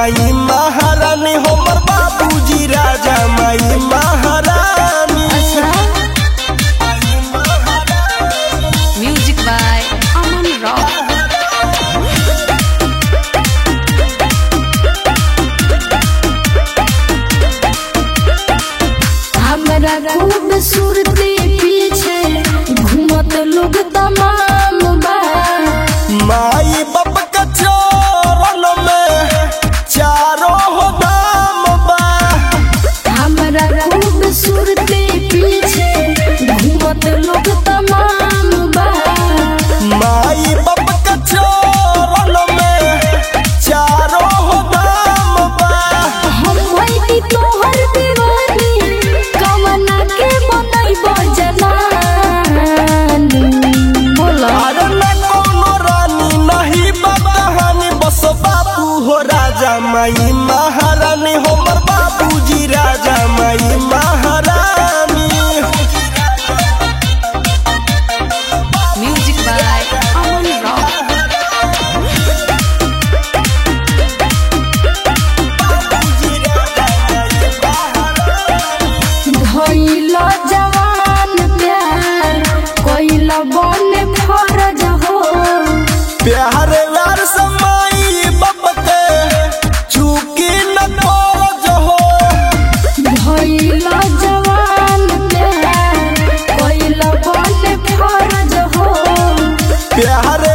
माई महारानी हमर बाबूजी राजा माई महारानी। Music by Aman Rock. हमरा खूबसूरती पीछे घूमत लोग तमाम बा। माई बाप के चरण में चारों हो धाम बा। हमरा खूबसूरती पीछे घूमत लोग तमाम बा। माई बाप के चरण में चारों हो धाम बा। हम भइली तोहर दीवानी कवना के बनैबो जनानी। बोला अरे न कोनो रानी नहीं बा कहानी बस बाबू हो राजा माई महारानी हमर बाबूजी राजा माई महारानी। Music by Aman Rock. भइला जवान प्यार कोइला बने फरज हो। प्यारे यार समाई बाप के चूकी न फौज हो। भइला जवान प्यार कोइला बने फरज हो। प्यारे